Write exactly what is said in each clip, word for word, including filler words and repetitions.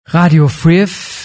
Radio Friv.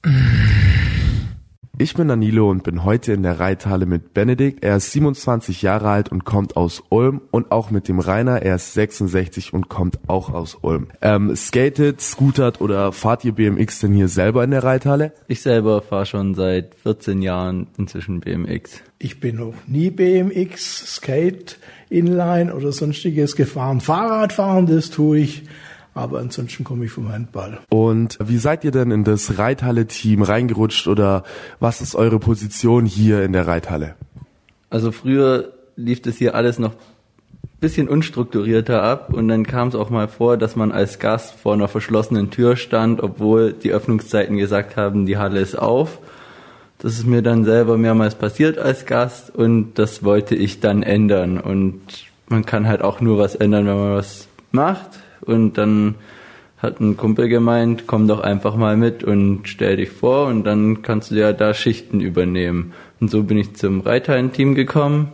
Ich bin Danilo und bin heute in der Reithalle mit Benedikt. Er ist siebenundzwanzig Jahre alt und kommt aus Ulm, und auch mit dem Rainer. Er ist sechsundsechzig und kommt auch aus Ulm. Ähm, skatet, scootert oder fahrt ihr B M X denn hier selber in der Reithalle? Ich selber fahre schon seit vierzehn Jahren inzwischen B M X. Ich bin noch nie B M X, Skate, Inline oder sonstiges gefahren. Fahrradfahren, das tue ich. Aber ansonsten komme ich vom Handball. Und wie seid ihr denn in das Reithalle-Team reingerutscht, oder was ist eure Position hier in der Reithalle? Also früher lief das hier alles noch ein bisschen unstrukturierter ab, und dann kam es auch mal vor, dass man als Gast vor einer verschlossenen Tür stand, obwohl die Öffnungszeiten gesagt haben, die Halle ist auf. Das ist mir dann selber mehrmals passiert als Gast, und das wollte ich dann ändern. Und man kann halt auch nur was ändern, wenn man was macht. Und dann hat ein Kumpel gemeint, komm doch einfach mal mit und stell dich vor, und dann kannst du ja da Schichten übernehmen. Und so bin ich zum Reithallenteam gekommen,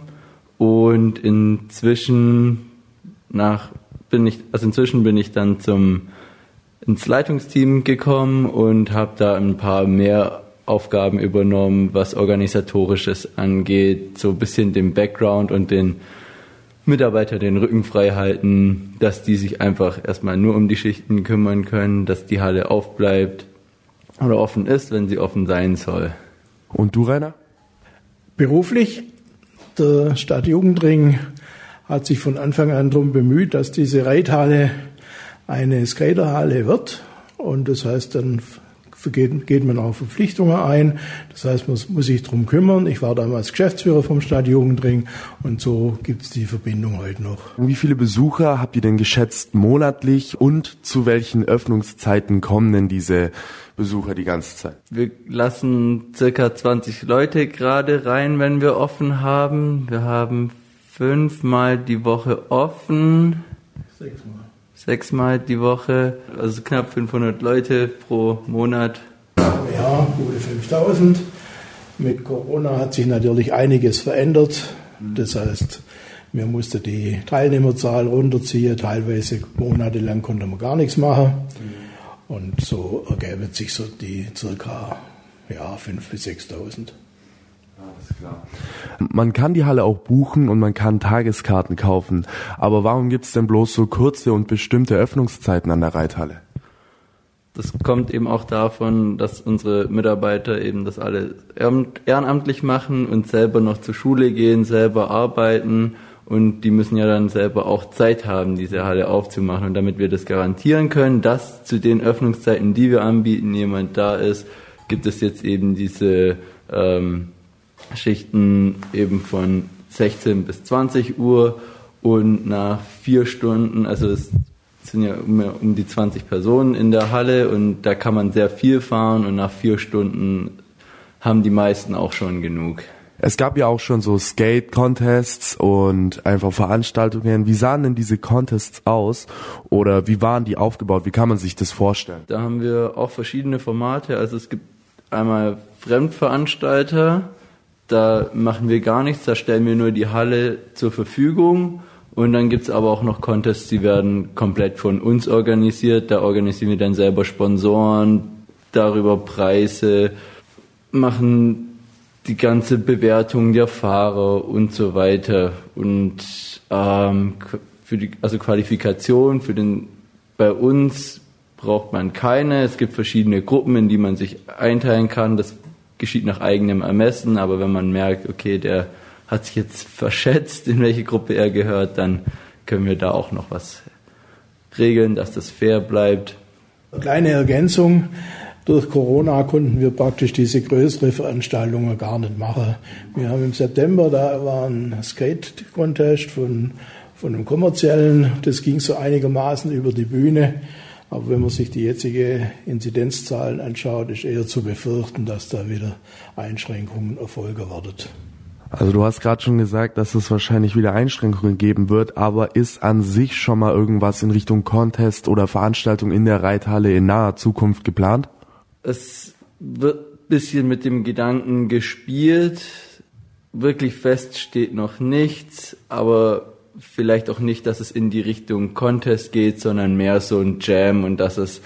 und inzwischen nach bin ich also inzwischen bin ich dann zum ins Leitungsteam gekommen und habe da ein paar mehr Aufgaben übernommen, was Organisatorisches angeht, so ein bisschen den Background und den Mitarbeiter den Rücken frei halten, dass die sich einfach erstmal nur um die Schichten kümmern können, dass die Halle aufbleibt oder offen ist, wenn sie offen sein soll. Und du, Rainer? Beruflich, der Stadtjugendring hat sich von Anfang an darum bemüht, dass diese Reithalle eine Skaterhalle wird. Und das heißt, dann geht, geht man auch Verpflichtungen ein. Das heißt, man muss sich darum kümmern. Ich war damals Geschäftsführer vom Stadtjugendring, und so gibt es die Verbindung heute noch. Wie viele Besucher habt ihr denn geschätzt monatlich, und zu welchen Öffnungszeiten kommen denn diese Besucher die ganze Zeit? Wir lassen circa zwanzig Leute gerade rein, wenn wir offen haben. Wir haben fünfmal die Woche offen. Sechsmal. Sechsmal die Woche, also knapp fünfhundert Leute pro Monat. Ja, gute fünftausend. Mit Corona hat sich natürlich einiges verändert. Das heißt, wir mussten die Teilnehmerzahl runterziehen. Teilweise monatelang konnte man gar nichts machen. Und so ergeben sich so die circa ja, fünftausend bis sechstausend. Alles klar. Man kann die Halle auch buchen und man kann Tageskarten kaufen. Aber warum gibt es denn bloß so kurze und bestimmte Öffnungszeiten an der Reithalle? Das kommt eben auch davon, dass unsere Mitarbeiter eben das alle ehrenamtlich machen und selber noch zur Schule gehen, selber arbeiten. Und die müssen ja dann selber auch Zeit haben, diese Halle aufzumachen. Und damit wir das garantieren können, dass zu den Öffnungszeiten, die wir anbieten, jemand da ist, gibt es jetzt eben diese ähm, Schichten eben von sechzehn bis zwanzig Uhr, und nach vier Stunden, also es sind ja um, um die zwanzig Personen in der Halle, und da kann man sehr viel fahren, und nach vier Stunden haben die meisten auch schon genug. Es gab ja auch schon so Skate-Contests und einfach Veranstaltungen. Wie sahen denn diese Contests aus, oder wie waren die aufgebaut? Wie kann man sich das vorstellen? Da haben wir auch verschiedene Formate. Also es gibt einmal Fremdveranstalter, da machen wir gar nichts, da stellen wir nur die Halle zur Verfügung. Und dann gibt's aber auch noch Contests, die werden komplett von uns organisiert. Da organisieren wir dann selber Sponsoren, darüber Preise, machen die ganze Bewertung der Fahrer und so weiter. Und ähm, für die also Qualifikation für den bei uns braucht man keine. Es gibt verschiedene Gruppen, in die man sich einteilen kann. Das geschieht nach eigenem Ermessen, aber wenn man merkt, okay, der hat sich jetzt verschätzt, in welche Gruppe er gehört, dann können wir da auch noch was regeln, dass das fair bleibt. Eine kleine Ergänzung: Durch Corona konnten wir praktisch diese größere Veranstaltungen gar nicht machen. Wir haben im September, da war ein Skate-Contest von, von einem kommerziellen, das ging so einigermaßen über die Bühne. Aber wenn man sich die jetzige Inzidenzzahlen anschaut, ist eher zu befürchten, dass da wieder Einschränkungen erfolgen werden. Also du hast gerade schon gesagt, dass es wahrscheinlich wieder Einschränkungen geben wird, aber ist an sich schon mal irgendwas in Richtung Contest oder Veranstaltung in der Reithalle in naher Zukunft geplant? Es wird ein bisschen mit dem Gedanken gespielt. Wirklich fest steht noch nichts, aber vielleicht auch nicht, dass es in die Richtung Contest geht, sondern mehr so ein Jam, und dass es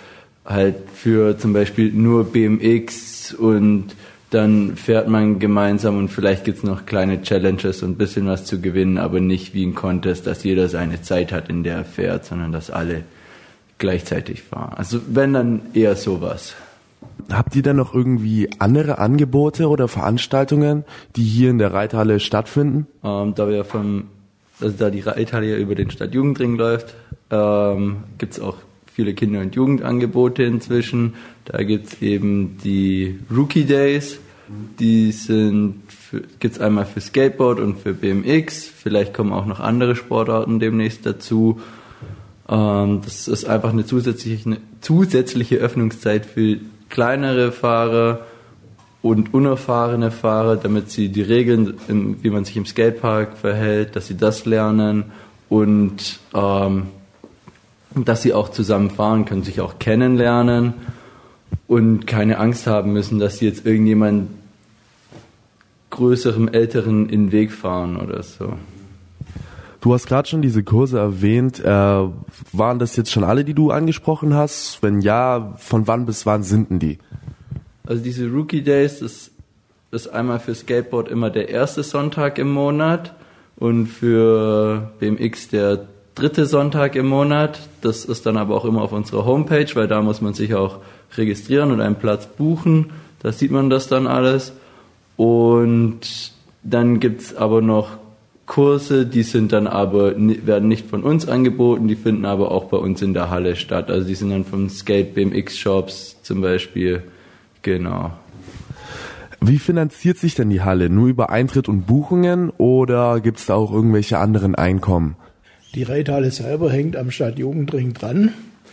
halt für zum Beispiel nur B M X und dann fährt man gemeinsam und vielleicht gibt's noch kleine Challenges und ein bisschen was zu gewinnen, aber nicht wie ein Contest, dass jeder seine Zeit hat, in der er fährt, sondern dass alle gleichzeitig fahren. Also wenn, dann eher sowas. Habt ihr denn noch irgendwie andere Angebote oder Veranstaltungen, die hier in der Reithalle stattfinden? Ähm, da wir vom, also da die Reithalle ja über den Stadtjugendring läuft, ähm, gibt's auch viele Kinder- und Jugendangebote inzwischen. Da gibt's eben die Rookie Days. Die sind für, gibt's einmal für Skateboard und für B M X. Vielleicht kommen auch noch andere Sportarten demnächst dazu. Ähm, das ist einfach eine zusätzliche, eine zusätzliche Öffnungszeit für kleinere Fahrer und unerfahrene Fahrer, damit sie die Regeln, im, wie man sich im Skatepark verhält, dass sie das lernen und ähm, dass sie auch zusammen fahren können, sich auch kennenlernen und keine Angst haben müssen, dass sie jetzt irgendjemand größerem, älteren in den Weg fahren oder so. Du hast gerade schon diese Kurse erwähnt. Äh, waren das jetzt schon alle, die du angesprochen hast? Wenn ja, von wann bis wann sind denn die? Also diese Rookie Days, das ist einmal für Skateboard immer der erste Sonntag im Monat und für B M X der dritte Sonntag im Monat. Das ist dann aber auch immer auf unserer Homepage, weil da muss man sich auch registrieren und einen Platz buchen. Da sieht man das dann alles. Und dann gibt's aber noch Kurse, die sind dann aber, werden nicht von uns angeboten, die finden aber auch bei uns in der Halle statt. Also die sind dann vom Skate B M X Shops zum Beispiel. Genau. Wie finanziert sich denn die Halle? Nur über Eintritt und Buchungen oder gibt's da auch irgendwelche anderen Einkommen? Die Reithalle selber hängt am Stadtjugendring dran.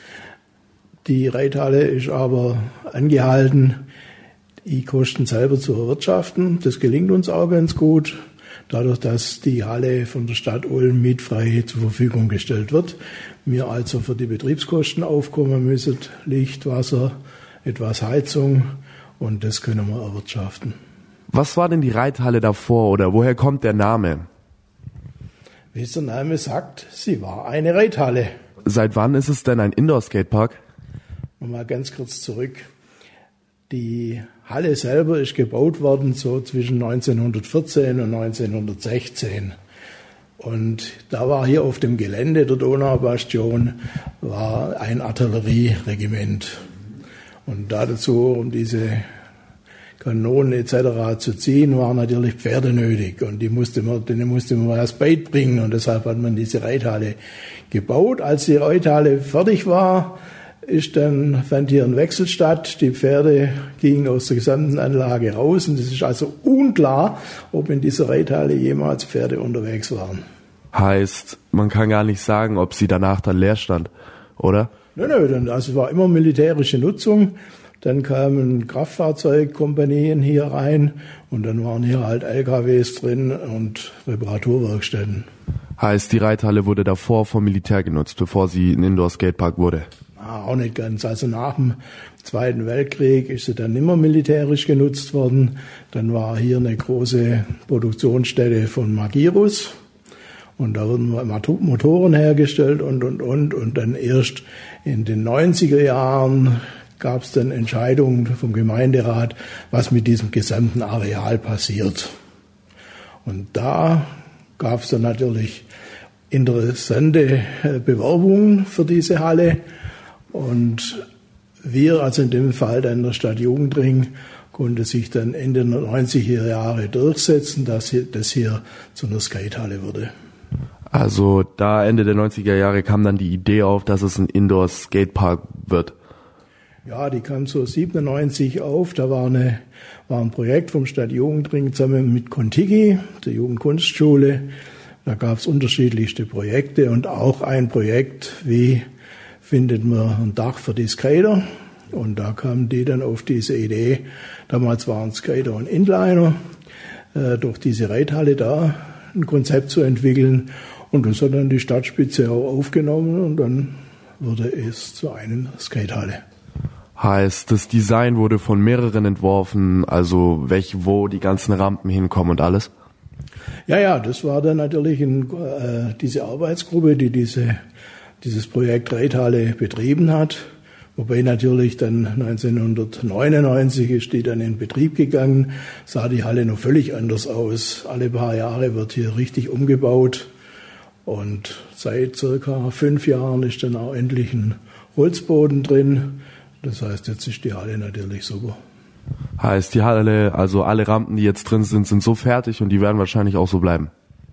Die Reithalle ist aber angehalten, die Kosten selber zu erwirtschaften. Das gelingt uns auch ganz gut, dadurch, dass die Halle von der Stadt Ulm mietfrei zur Verfügung gestellt wird. Wir also für die Betriebskosten aufkommen müssen, Licht, Wasser, etwas Heizung und das können wir erwirtschaften. Was war denn die Reithalle davor oder woher kommt der Name? Wie es der Name sagt, sie war eine Reithalle. Seit wann ist es denn ein Indoor-Skatepark? Mal ganz kurz zurück. Die Halle selber ist gebaut worden so zwischen neunzehnhundertvierzehn und neunzehnhundertsechzehn. Und da war hier auf dem Gelände der Donaubastion war ein Artillerieregiment. Und dazu, um diese Kanonen et cetera zu ziehen, waren natürlich Pferde nötig. Und die musste man, denen musste man was beibringen. Und deshalb hat man diese Reithalle gebaut. Als die Reithalle fertig war, ist dann, fand hier ein Wechsel statt. Die Pferde gingen aus der gesamten Anlage raus. Und es ist also unklar, ob in dieser Reithalle jemals Pferde unterwegs waren. Heißt, man kann gar nicht sagen, ob sie danach dann leer stand, oder? Nö, nö, dann, also es war immer militärische Nutzung. Dann kamen Kraftfahrzeugkompanien hier rein und dann waren hier halt L K Ws drin und Reparaturwerkstätten. Heißt, die Reithalle wurde davor vom Militär genutzt, bevor sie ein Indoor-Skatepark wurde? Ah, auch nicht ganz. Also nach dem Zweiten Weltkrieg ist sie dann nicht mehr militärisch genutzt worden. Dann war hier eine große Produktionsstätte von Magirus. Und da wurden Motoren hergestellt und, und, und. Und dann erst in den neunziger Jahren gab es dann Entscheidungen vom Gemeinderat, was mit diesem gesamten Areal passiert. Und da gab es dann natürlich interessante Bewerbungen für diese Halle. Und wir, also in dem Fall dann der Stadtjugendring, konnte sich dann Ende der neunziger Jahre durchsetzen, dass hier, das hier zu einer Skatehalle wurde. Also da Ende der neunziger Jahre kam dann die Idee auf, dass es ein Indoor-Skatepark wird. Ja, die kam so siebenundneunzig auf. Da war, eine, war ein Projekt vom Stadtjugendring zusammen mit Contiki, der Jugendkunstschule. Da gab es unterschiedlichste Projekte und auch ein Projekt, wie findet man ein Dach für die Skater. Und da kamen die dann auf diese Idee. Damals waren Skater und Inliner, äh, durch diese Reithalle da ein Konzept zu entwickeln. Und das hat dann die Stadtspitze auch aufgenommen und dann wurde es zu einer Skatehalle. Heißt, das Design wurde von mehreren entworfen, also welche, wo die ganzen Rampen hinkommen und alles? Ja, ja, das war dann natürlich in, äh, diese Arbeitsgruppe, die diese, dieses Projekt Reithalle betrieben hat. Wobei natürlich dann neunzehnhundertneunundneunzig ist die dann in Betrieb gegangen, sah die Halle noch völlig anders aus. Alle paar Jahre wird hier richtig umgebaut und seit circa fünf Jahren ist dann auch endlich ein Holzboden drin. Das heißt, jetzt ist die Halle natürlich super. Heißt, die Halle, also alle Rampen, die jetzt drin sind, sind so fertig und die werden wahrscheinlich auch so bleiben?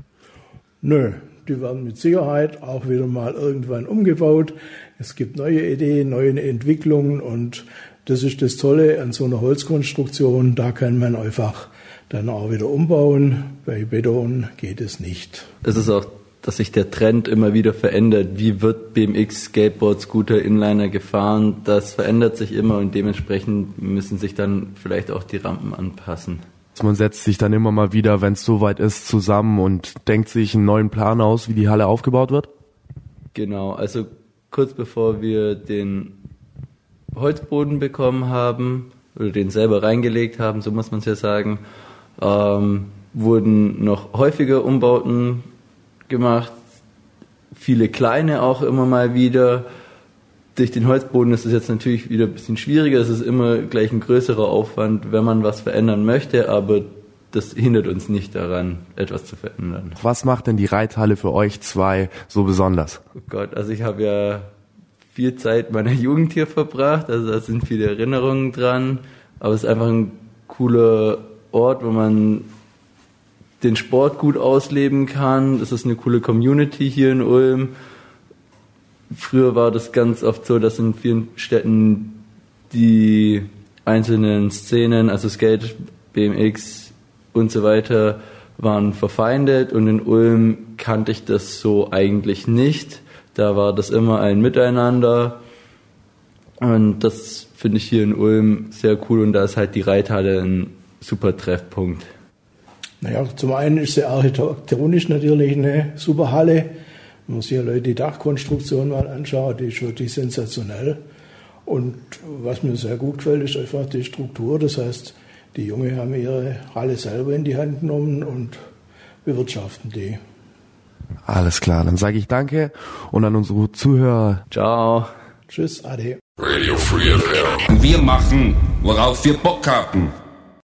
Nö, die werden mit Sicherheit auch wieder mal irgendwann umgebaut. Es gibt neue Ideen, neue Entwicklungen und das ist das Tolle an so einer Holzkonstruktion. Da kann man einfach dann auch wieder umbauen. Bei Beton geht es nicht. Es ist auch, dass sich der Trend immer wieder verändert. Wie wird B M X, Skateboard, Scooter, Inliner gefahren? Das verändert sich immer und dementsprechend müssen sich dann vielleicht auch die Rampen anpassen. Man setzt sich dann immer mal wieder, wenn es soweit ist, zusammen und denkt sich einen neuen Plan aus, wie die Halle aufgebaut wird? Genau, also kurz bevor wir den Holzboden bekommen haben, oder den selber reingelegt haben, so muss man es ja sagen, ähm, wurden noch häufiger Umbauten gemacht, viele kleine auch immer mal wieder. Durch den Holzboden ist es jetzt natürlich wieder ein bisschen schwieriger, es ist immer gleich ein größerer Aufwand, wenn man was verändern möchte, aber das hindert uns nicht daran, etwas zu verändern. Was macht denn die Reithalle für euch zwei so besonders? Oh Gott, also ich habe ja viel Zeit meiner Jugend hier verbracht, also da sind viele Erinnerungen dran, aber es ist einfach ein cooler Ort, wo man den Sport gut ausleben kann. Es ist eine coole Community hier in Ulm. Früher war das ganz oft so, dass in vielen Städten die einzelnen Szenen, also Skate, B M X und so weiter, waren verfeindet und in Ulm kannte ich das so eigentlich nicht. Da war das immer ein Miteinander und das finde ich hier in Ulm sehr cool und da ist halt die Reithalle ein super Treffpunkt. Naja, zum einen ist sie architektonisch natürlich eine super Halle. Wenn man sich ja Leute die Dachkonstruktion mal anschaut, die ist wirklich sensationell. Und was mir sehr gut gefällt, ist einfach die Struktur. Das heißt, die Jungen haben ihre Halle selber in die Hand genommen und bewirtschaften die. Alles klar, dann sage ich danke und an unsere Zuhörer. Ciao. Tschüss, ade. Radio Free F M. Wir machen, worauf wir Bock haben.